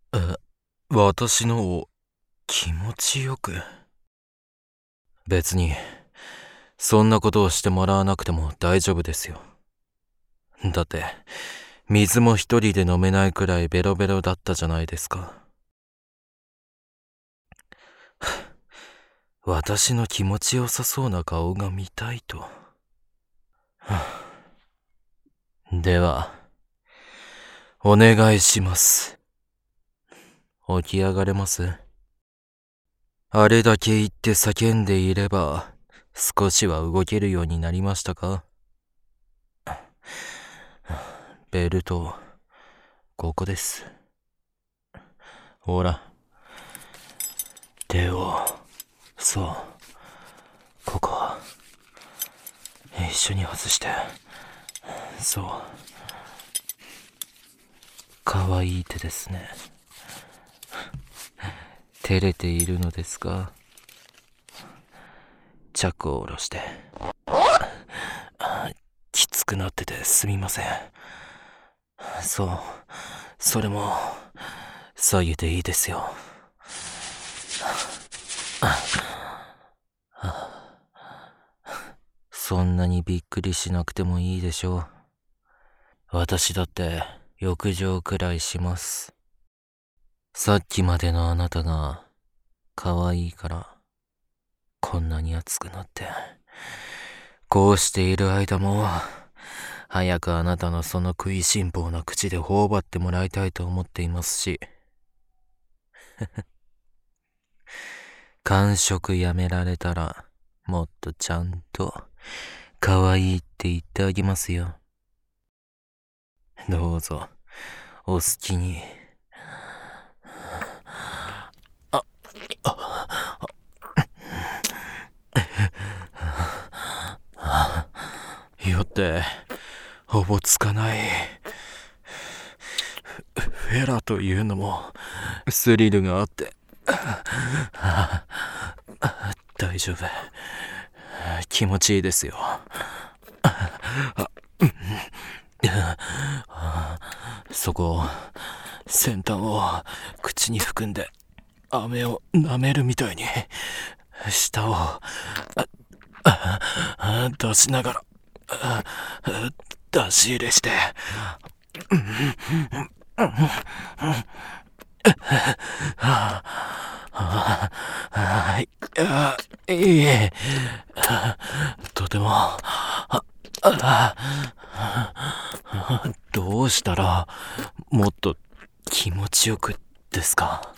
私のを気持ちよく。別に、そんなことをしてもらわなくても大丈夫ですよ。だって、水も一人で飲めないくらいベロベロだったじゃないですか。私の気持ちよさそうな顔が見たいと。では、お願いします。起き上がれます？あれだけ言って叫んでいれば、少しは動けるようになりましたか？ベルト、ここです。ほら。手を、そう、ここ。一緒に外して。そう。かわいい手ですね。照れているのですか？チャックを下ろして。きつくなっててすみません。そう、それも下げていいですよ。そんなにびっくりしなくてもいいでしょう。私だって浴場くらいします。さっきまでのあなたが可愛いからこんなに熱くなって、こうしている間も早くあなたのその食いしん坊な口で頬張ってもらいたいと思っていますし完食やめられたらもっとちゃんと可愛いって言ってあげますよ。どうぞお好きに。よっておぼつかない。フェラというのもスリルがあって大丈夫、気持ちいいですよ。そこ、先端を口に含んで飴を舐めるみたいに舌を出しながら出し入れしていい、とてもどうしたらもっと気持ちよくですか？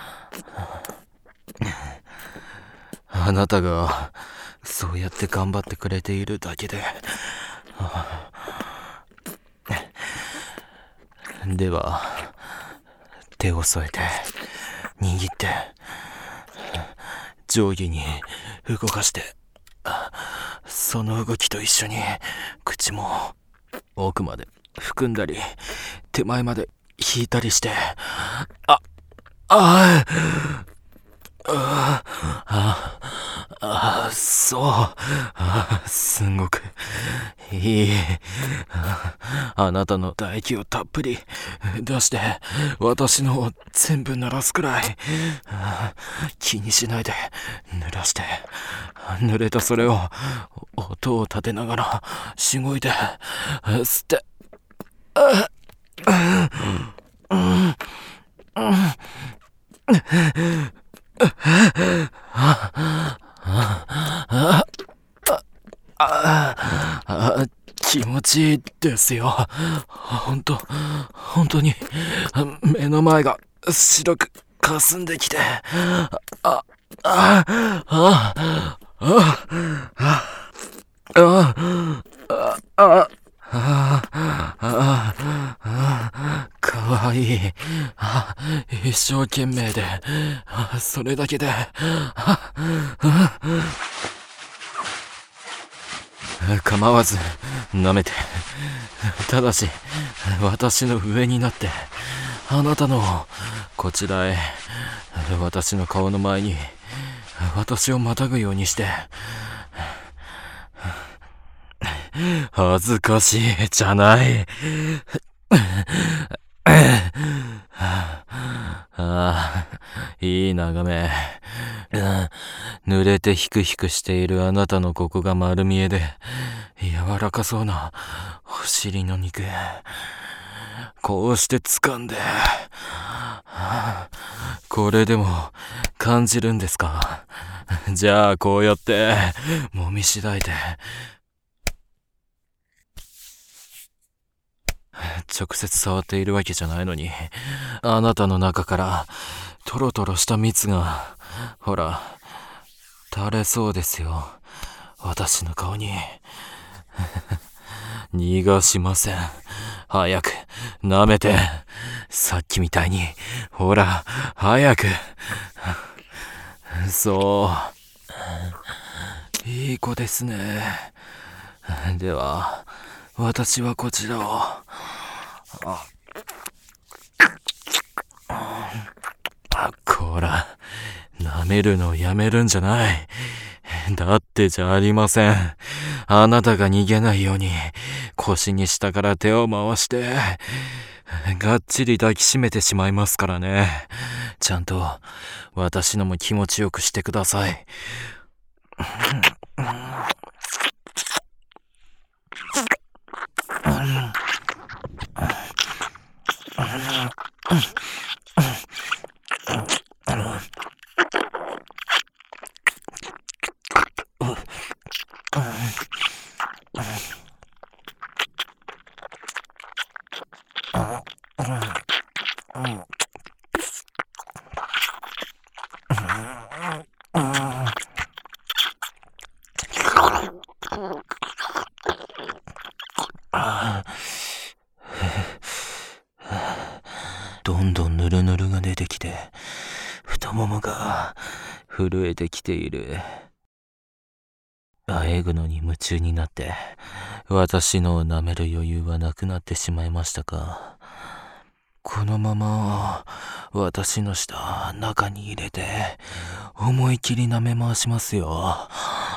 あなたがそうやって頑張ってくれているだけで。では手を添えて握って上下に動かして、その動きと一緒に口も奥まで含んだり手前まで引いたりして、そう、すごくいい。あなたの唾液をたっぷり出して私のを全部鳴らすくらい気にしないで濡らして、濡れたそれを音を立てながらしごいで吸って、気持ちいいですよ。本当に目の前が白く霞んできて、かわいい。一生懸命で、それだけで、構わず舐めて、ただし私の上になってあなたのこちらへ、私の顔の前に私をまたぐようにして。恥ずかしいじゃない。 いい眺め。濡れてヒクヒクしているあなたのここが丸見えで、柔らかそうなお尻の肉。こうして掴んで、これでも感じるんですか？じゃあこうやって揉みしだいて、直接触っているわけじゃないのに、あなたの中からトロトロした蜜が、ほら、垂れそうですよ。私の顔に。逃がしません。早く、舐めて。さっきみたいに。ほら、早く。そう。いい子ですね。では、私はこちらを。こら、舐めるのやめるんじゃない。だってじゃありません。あなたが逃げないように腰に下から手を回してがっちり抱きしめてしまいますからね。ちゃんと私のも気持ちよくしてください。どんどんヌルヌルが出てきて、太ももが震えてきている。あえぐのに夢中になって、私のを舐める余裕はなくなってしまいましたか。このまま私の舌中に入れて思い切り舐め回しますよ。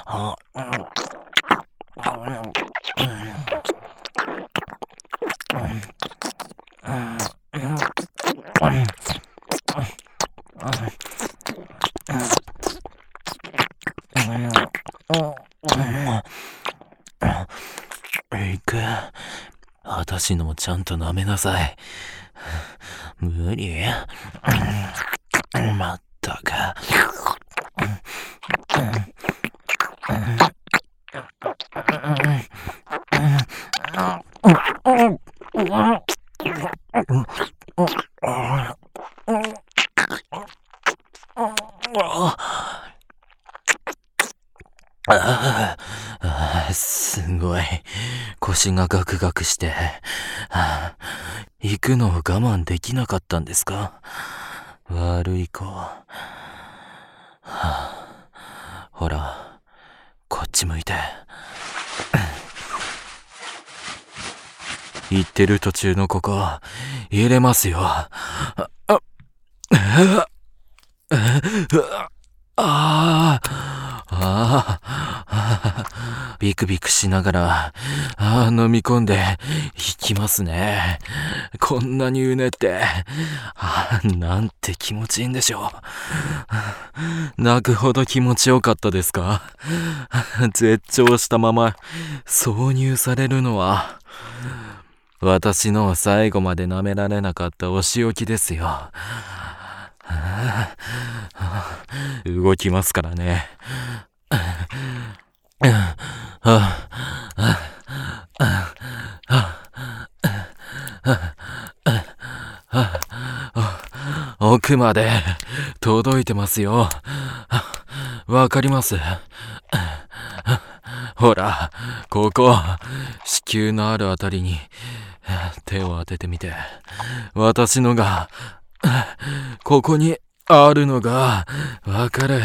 いく。私のもちゃんと舐めなさい。無理。まったく。すごい。腰がガクガクして、行くのを我慢できなかったんですか？悪い子。ほら、こっち向いて。行ってる途中のここ、入れますよ。ビクビクしながら、飲み込んで、いきますね。こんなにうねって、なんて気持ちいいんでしょう。泣くほど気持ちよかったですか？絶頂したまま、挿入されるのは、私の最後まで舐められなかったお仕置きですよ。動きますからね。奥まで届いてますよ。わかります。ほら、ここ、子宮のあるあたりに手を当ててみて。私のがここにあるのがわかる。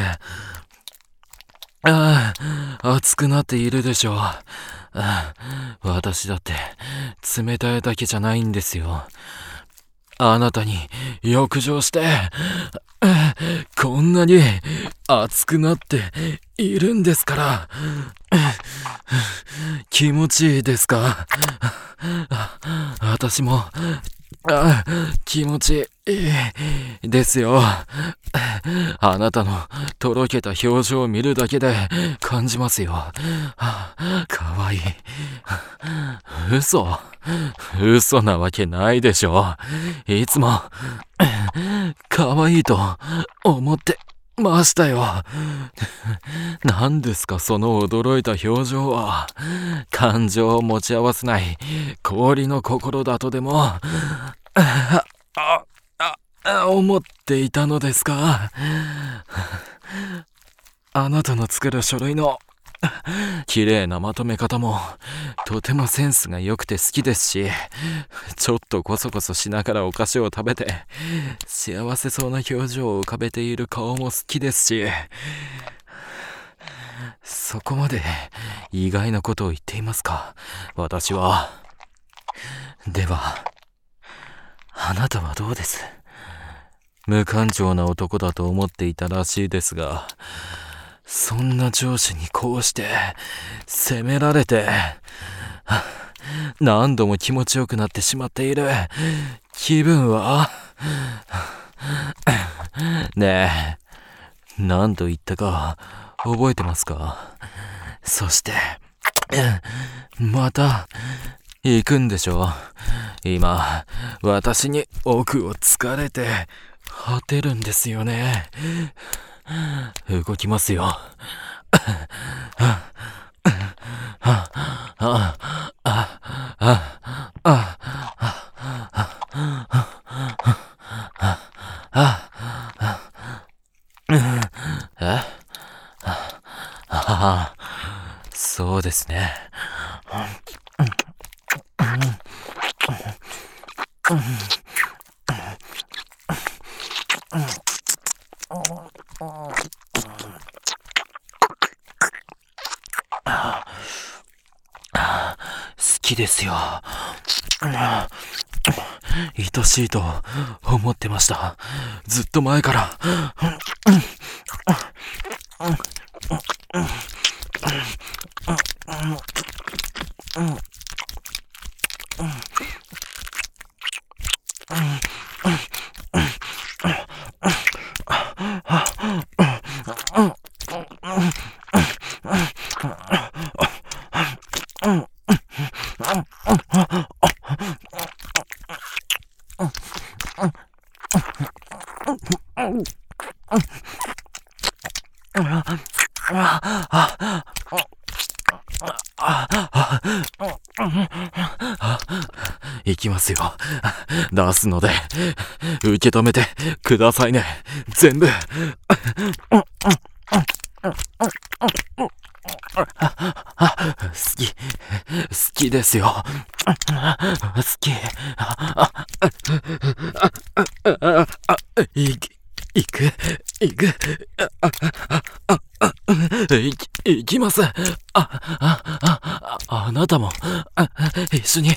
熱くなっているでしょう。私だって冷たいだけじゃないんですよ。あなたに浴場してこんなに熱くなっているんですから。気持ちいいですか？私も気持ちいいですよ。あなたのとろけた表情を見るだけで感じますよ。かわいい。嘘なわけないでしょ。いつもかわいいと思ってましたよ。何ですかその驚いた表情は。感情を持ち合わせない氷の心だとでも思っていたのですか。あなたの作る書類の綺麗なまとめ方もとてもセンスが良くて好きですし、ちょっとコソコソしながらお菓子を食べて幸せそうな表情を浮かべている顔も好きですし、そこまで意外なことを言っていますか、私は。ではあなたはどうです？無感情な男だと思っていたらしいですが、そんな上司にこうして責められて何度も気持ちよくなってしまっている気分は。ねえ、何と言ったか覚えてますか？そしてまた行くんでしょ？今私に奥を突かれて果てるんですよね。動きますよ。そうですね。好きですよ。愛しいと思ってました。ずっと前から。行きますよ。出すので受け止めてくださいね。全部。好きですよ。好き。行く。行きます。あなたも一緒に。